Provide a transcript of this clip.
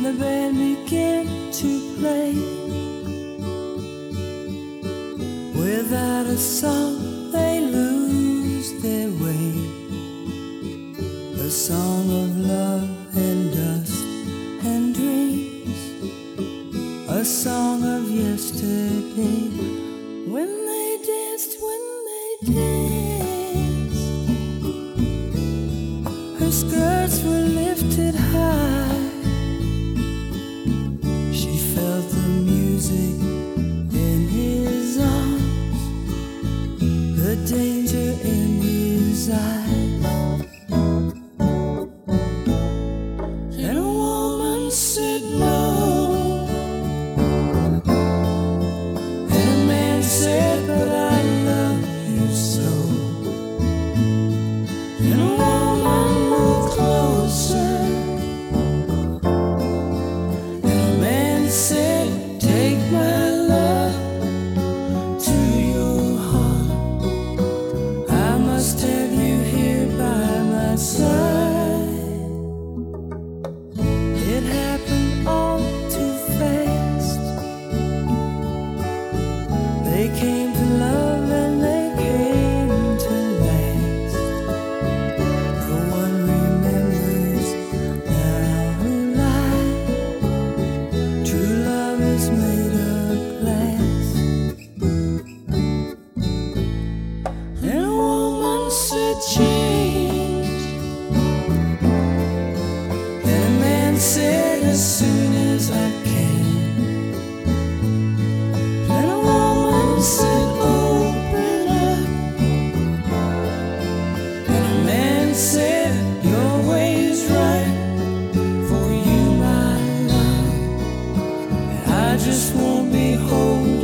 the band began to play. Without a song they lose their way. A song of love and dust and dreams. A song of yesterday. When they danced, her skirts were lifted high. She felt the music in his arms, the danger in his eyes. And a woman said no, and a man said, but I love you so. And a woman moved closer, and a man said, take my love to your heart. I must have you here by my side. It happened all too fast. They came to love and they came to last. No one remembers now who lied. True love is made of glass. And a woman said change, and a man said as soon as I can. And a woman said open up, and a man said your way is right for you, my love. And I just won't be holding